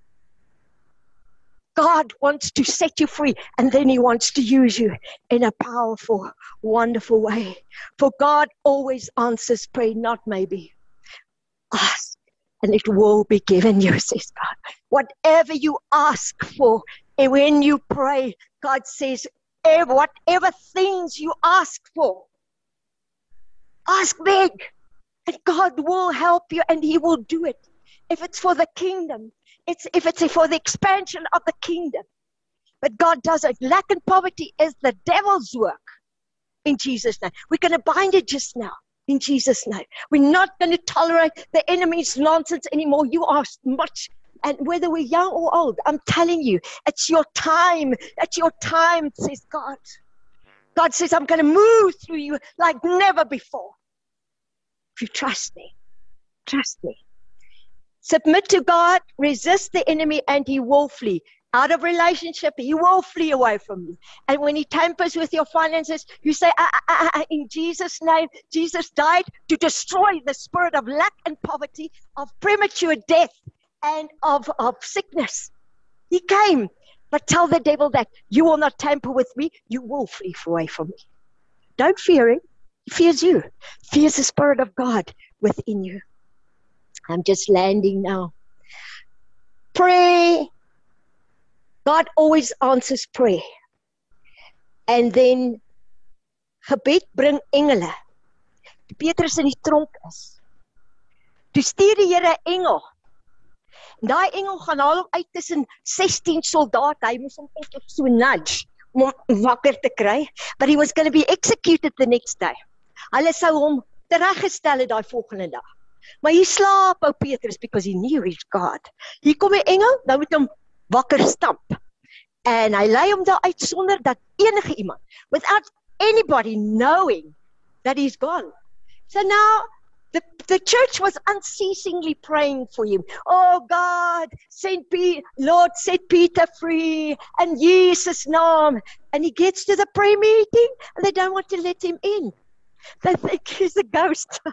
God wants to set you free, and then he wants to use you in a powerful, wonderful way. For God always answers prayer, not maybe. Ask, and it will be given you, says God. Whatever you ask for, and when you pray, God says, whatever things you ask for, ask big, and God will help you, and he will do it. If it's for the kingdom, It's if it's for the expansion of the kingdom. But God doesn't. Lack and poverty is the devil's work. In Jesus' name. We're going to bind it just now. In Jesus' name. We're not going to tolerate the enemy's nonsense anymore. You are much, and whether we're young or old, I'm telling you, it's your time. It's your time, says God. God says, I'm going to move through you like never before. If you trust me, trust me. Submit to God, resist the enemy, and he will flee. Out of relationship, he will flee away from you. And when he tampers with your finances, you say, ah, ah, ah, in Jesus' name, Jesus died to destroy the spirit of lack and poverty, of premature death, and of, of sickness. He came. But tell the devil that you will not tamper with me, you will flee away from me. Don't fear him. He fears you. Fears the Spirit of God within you. I'm just landing now. Pray. God always answers prayer. And then gebed bring engele. Petrus in die tronk is. Toe stuur die Here 'n engel. Daai engel gaan haal hom uit tussen sixteen soldate. Hy moes hom net so nudge om hom wakker te kry. But he was going to be executed the next day. Hulle sou hom tereggestel het daai volgende dag. Maar hy slaap ou Petrus because he knew he's God. Hier kom 'n engel, nou moet hom wakker stamp. En hy lei hom daar uit sonder dat enige iemand, without anybody knowing that he's gone. So now the, the church was unceasingly praying for him. Oh God, send Peter, Lord, set Peter free, and Jesus' name. And he gets to the prayer meeting and they don't want to let him in. They think he's a ghost.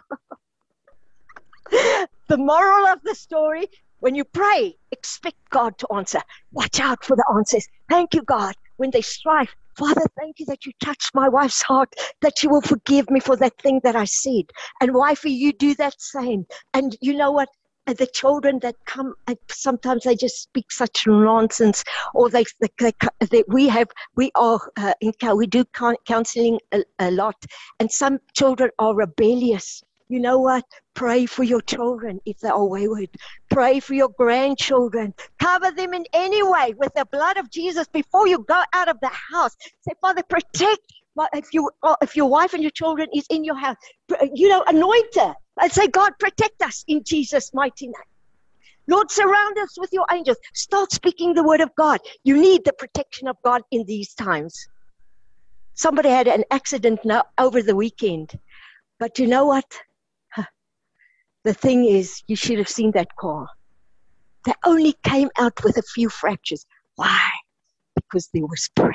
The moral of the story, when you pray, expect God to answer. Watch out for the answers. Thank you, God. When they strive, Father, thank you that you touched my wife's heart, that you will forgive me for that thing that I said. And wifey, you do that same. And you know what? The children that come, sometimes they just speak such nonsense, or they, they, they, they we have, we are uh, in, we do counseling a, a lot, and some children are rebellious. You know what? Pray for your children if they are wayward. Pray for your grandchildren. Cover them in any way with the blood of Jesus before you go out of the house. Say, Father, protect. If you, if your wife and your children is in your house, you know, anoint her. And say, God, protect us in Jesus' mighty name. Lord, surround us with your angels. Start speaking the word of God. You need the protection of God in these times. Somebody had an accident now over the weekend. But you know what? The thing is, you should have seen that car. They only came out with a few fractures. Why? Because there was prayer.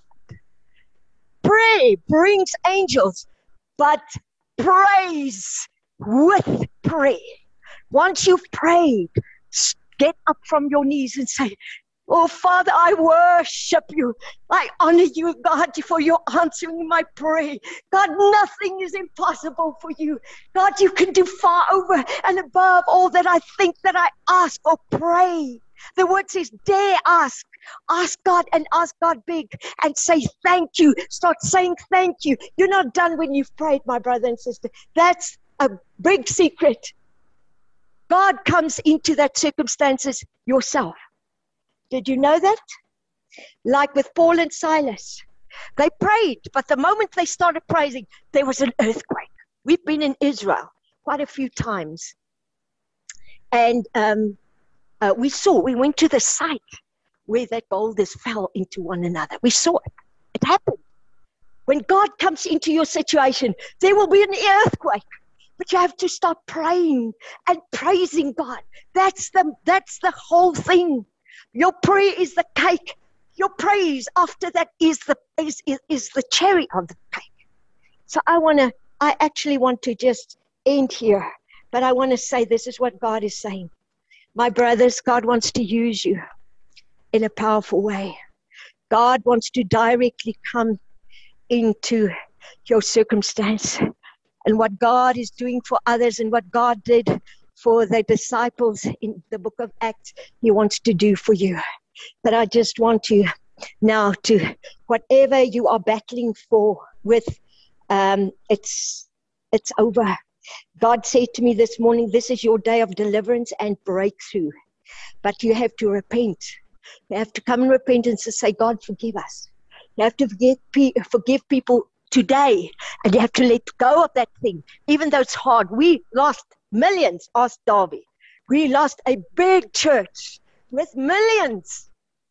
Prayer brings angels, but praise with prayer. Once you've prayed, get up from your knees and say, oh, Father, I worship you. I honor you, God, for your answering my prayer. God, nothing is impossible for you. God, you can do far over and above all that I think, that I ask or pray. The word says, dare ask. Ask God and ask God big and say thank you. Start saying thank you. You're not done when you've prayed, my brother and sister. That's a big secret. God comes into that circumstances yourself. Did you know that? Like with Paul and Silas. They prayed, but the moment they started praising, there was an earthquake. We've been in Israel quite a few times. And um, uh, we saw, we went to the site where that boulders fell into one another. We saw it. It happened. When God comes into your situation, there will be an earthquake. But you have to start praying and praising God. That's the, that's the whole thing. Your prayer is the cake. Your praise after that is the is, is, is the cherry on the cake. So I want to, I actually want to just end here. But I want to say this is what God is saying. My brothers, God wants to use you in a powerful way. God wants to directly come into your circumstance. And what God is doing for others and what God did for the disciples in the book of Acts, he wants to do for you. But I just want you now to, whatever you are battling for with, um, it's, it's over. God said to me this morning, this is your day of deliverance and breakthrough. But you have to repent. You have to come in repentance and say, God, forgive us. You have to forgive, forgive people today, and you have to let go of that thing, even though it's hard. We lost millions, asked Darby. We lost a big church with millions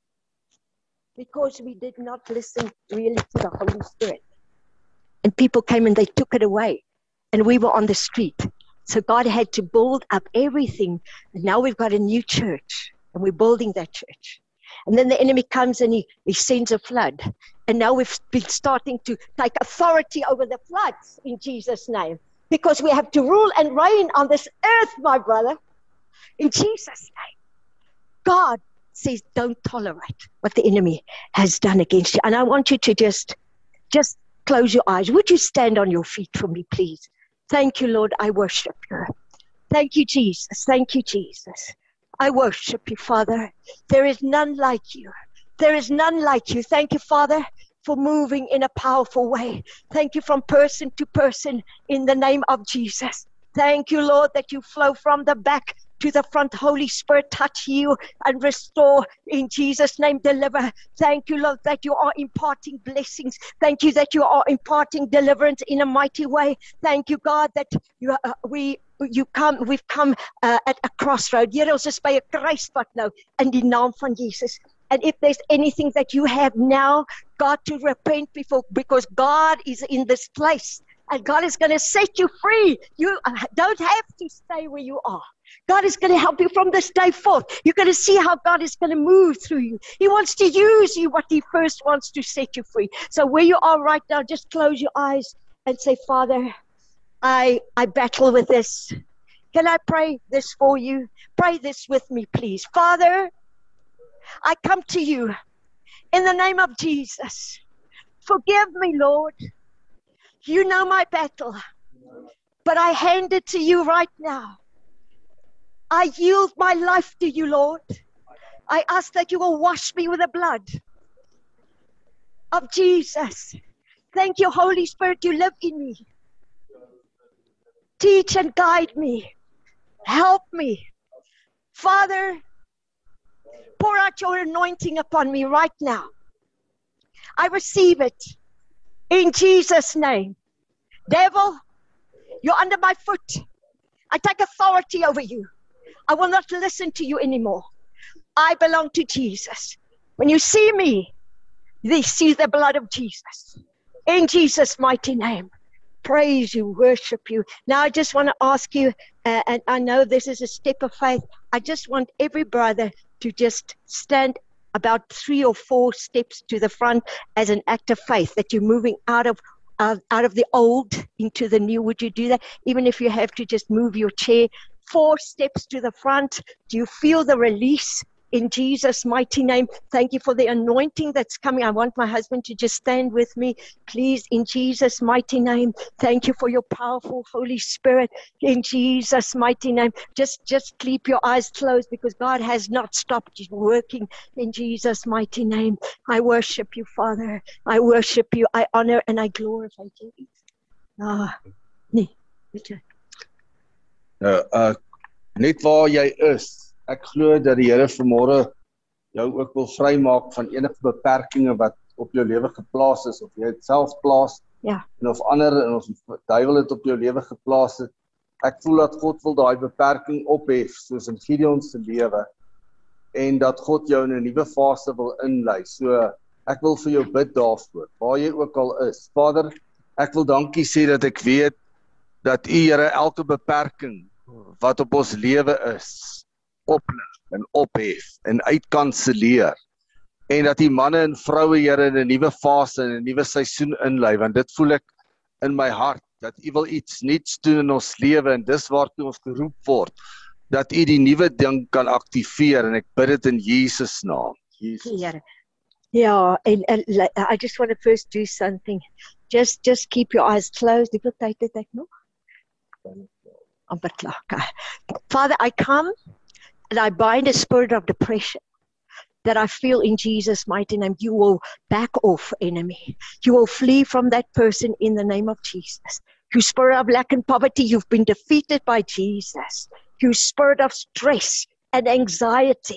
because we did not listen really to the Holy Spirit. And people came and they took it away, and we were on the street. So God had to build up everything, and now we've got a new church, and we're building that church. And then the enemy comes and he, he sends a flood. And now we've been starting to take authority over the floods in Jesus' name. Because we have to rule and reign on this earth, my brother. In Jesus' name. God says don't tolerate what the enemy has done against you. And I want you to just, just close your eyes. Would you stand on your feet for me, please? Thank you, Lord. I worship you. Thank you, Jesus. Thank you, Jesus. I worship you, Father. There is none like you. There is none like you. Thank you, Father, for moving in a powerful way. Thank you from person to person in the name of Jesus. Thank you, Lord, that you flow from the back to the front. Holy Spirit, touch, heal, and restore in Jesus' name. Deliver. Thank you, Lord, that you are imparting blessings. Thank you that you are imparting deliverance in a mighty way. Thank you, God, that you, uh, we you come, we've come uh, at a crossroad. Here ons is by 'n kruispunt nou in die naam van Jesus. And if there's anything that you have now, God, to repent before, because God is in this place. And God is going to set you free. You don't have to stay where you are. God is going to help you from this day forth. You're going to see how God is going to move through you. He wants to use you, what He first wants to set you free. So where you are right now, just close your eyes and say, Father, I, I battle with this. Can I pray this for you? Pray this with me, please. Father, I come to you in the name of Jesus. Forgive me, Lord. You know my battle, but I hand it to you right now. I yield my life to you, Lord. I ask that you will wash me with the blood of Jesus. Thank you, Holy Spirit, you live in me. Teach and guide me. Help me. Father, pour out your anointing upon me right now. I receive it. In Jesus' name. Devil, you're under my foot. I take authority over you. I will not listen to you anymore. I belong to Jesus. When you see me, they see the blood of Jesus. In Jesus' mighty name. Praise you, worship you. Now I just want to ask you, uh, and I know this is a step of faith. I just want every brother to just stand about three or four steps to the front as an act of faith, that you're moving out of uh, out of the old into the new. Would you do that? Even if you have to just move your chair four steps to the front. Do you feel the release in Jesus' mighty name? Thank you for the anointing that's coming. I want my husband to just stand with me, please, in Jesus' mighty name. Thank you for your powerful Holy Spirit in Jesus' mighty name. Just, just keep your eyes closed, because God has not stopped working in Jesus' mighty name. I worship you, Father. I worship you. I honor and I glorify you. Ah, nee, weet jy. Nou, uh, net waar jy is, ek glo dat die Here vanmôre jou ook wil vrymaak van enige beperkings wat op jou lewe geplaas is, of jy het self plaas, ja, en of ander, en of die duiwel het op jou lewe geplaas het. Ek voel dat God wil daai beperking ophef, soos in Gideon se lewe, en dat God jou in 'n nuwe fase wil inlei. So ek wil vir jou bid daarvoor, waar jy ook al is. Vader, ek wil dankie sê dat ek weet dat U, Here, elke beperking wat op ons lewe is, oplig en ophef en uitkanselleer, en dat die manne en vroue, Here, in 'n nuwe fase en 'n nuwe seisoen inlei, want dit voel ek in my hart, dat U wil iets nuuts doen in ons lewe, en dis waartoe ons geroep word, dat U die nuwe ding kan aktiveer, en ek bid dit in Jesus naam. Jesus. Here. Yeah, and, and I just want to first do something. Just, just keep your eyes closed. Hoeveel tyd het ek nog? amper klaar. Father, I come and I bind a spirit of depression that I feel in Jesus' mighty name. You will back off, enemy. You will flee from that person in the name of Jesus. You spirit of lack and poverty, you've been defeated by Jesus. You spirit of stress and anxiety,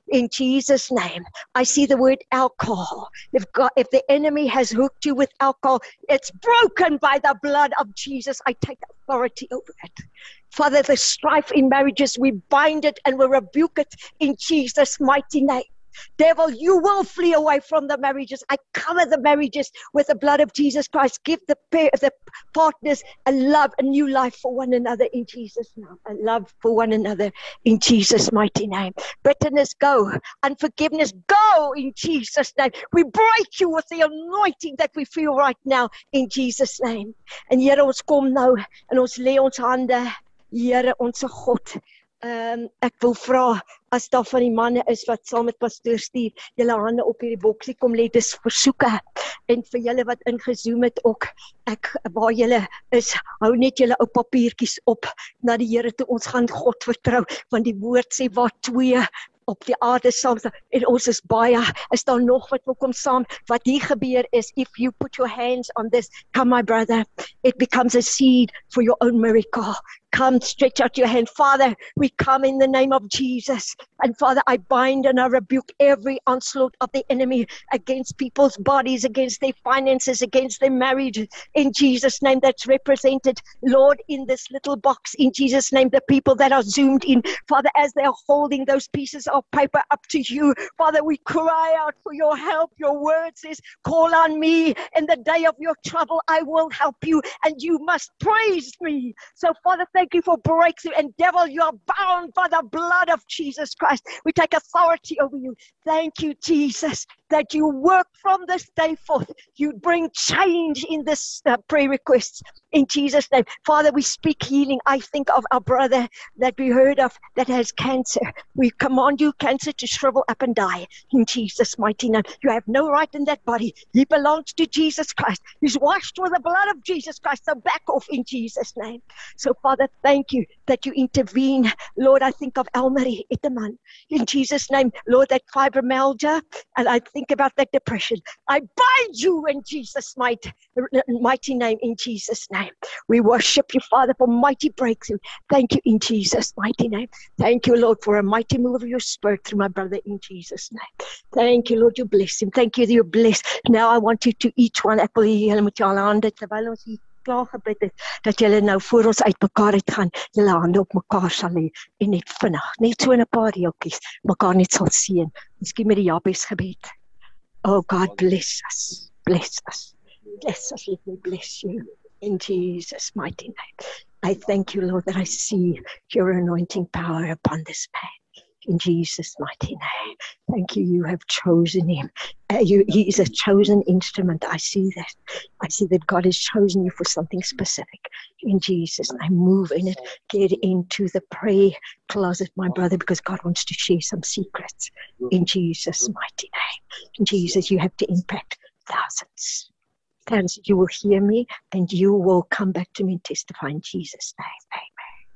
in Jesus' name. I see the word alcohol. If God, if the enemy has hooked you with alcohol, it's broken by the blood of Jesus. I take authority over it. Father, the strife in marriages, we bind it and we rebuke it in Jesus' mighty name. Devil, you will flee away from the marriages. I cover the marriages with the blood of Jesus Christ. Give the pair, the partners a love, a new life for one another in Jesus' name. A love for one another in Jesus' mighty name. Bitterness, go. Unforgiveness, go in Jesus' name. We break you with the anointing that we feel right now in Jesus' name. En Here, ons kom nou en ons lê ons hande, Here, ons God. Um, ek wil vra, as daar van die manne is wat saam met pastoor Steve, julle hande op hierdie boksie kom lê, dis versoeke, en vir julle wat ingezoom het ook, ek, waar julle is, hou net julle ou papiertjies op, na die Here toe, ons gaan God vertrou, want die woord sê, waar twee op die aarde saam, en ons is baie, is daar nog wat wil kom saam, wat hier gebeur is, if you put your hands on this, come my brother, it becomes a seed for your own miracle. Come, stretch out your hand. Father, we come in the name of Jesus. And Father, I bind and I rebuke every onslaught of the enemy against people's bodies, against their finances, against their marriage. In Jesus' name, that's represented, Lord, in this little box. In Jesus' name, the people that are zoomed in, Father, as they are holding those pieces of paper up to you, Father, we cry out for your help. Your word says, call on me in the day of your trouble. I will help you and you must praise me. So, Father, thank you for breakthrough. And devil, you are bound by the blood of Jesus Christ. We take authority over you. Thank you, Jesus, that you work from this day forth. You bring change in this uh, prayer requests. In Jesus' name. Father, we speak healing. I think of our brother that we heard of that has cancer. We command you, cancer, to shrivel up and die. In Jesus' mighty name. You have no right in that body. He belongs to Jesus Christ. He's washed with the blood of Jesus Christ. So back off in Jesus' name. So, Father, thank you that you intervene. Lord, I think of Elmarie Iteman. In Jesus' name, Lord, that fibromyalgia, and I think about that depression. I bind you in Jesus' mighty, mighty name, in Jesus' name. We worship you, Father, for mighty breakthrough. Thank you in Jesus' mighty name. Thank you, Lord, for a mighty move of your spirit through my brother in Jesus' name. Thank you, Lord, you bless him. Thank you that you're blessed. Now I want you to each one, ek wil julle met julle hande, terwyl ons hier klaar gebid het, dat julle nou voor ons uit mekaar uit gaan, julle hande op mekaar sal lê, en net vinnig, net so in 'n paar reeltjies, mekaar net sal seën. Miskien met die Jabes gebed. Oh God, bless us, bless us, bless us, let me bless you. In Jesus' mighty name. I thank you, Lord, that I see your anointing power upon this man. In Jesus' mighty name. Thank you, you have chosen him. Uh, you, he is a chosen instrument. I see that. I see that God has chosen you for something specific. In Jesus' name, move in it. Get into the prayer closet, my brother, because God wants to share some secrets. In Jesus' mighty name. In Jesus, you have to impact thousands. And you will hear me and you will come back to me and testify in Jesus' name. Amen.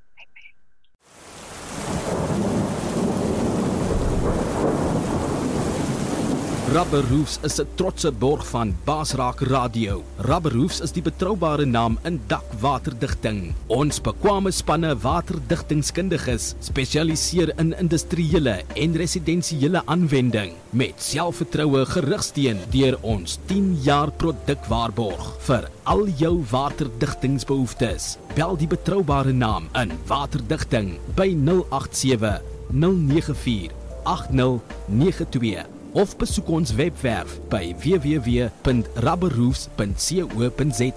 Rubber Roofs is 'n trotse borg van Basraak Radio. Rubber Roofs is die betroubare naam in dakwaterdigting. Ons bekwame spanne waterdigtingskundiges spesialiseer in industriële en residensiële aanwending met selfvertroue gerugsteun deur ons tien jaar produkwaarborg vir al jou waterdigtingsbehoeftes. Bel die betroubare naam in waterdigting by nul agt sewe nul nege vier agt nul nege twee. Of besoek ons webwerf by w w w punt rubberroofs punt co punt za.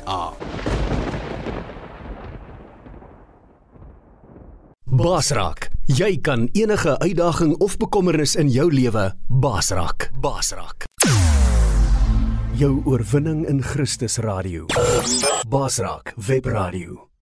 Basraak, jy kan enige uitdaging of bekommernis in jou lewe basraak. Basraak. Jou oorwinning in Christus Radio. Basraak Web Radio.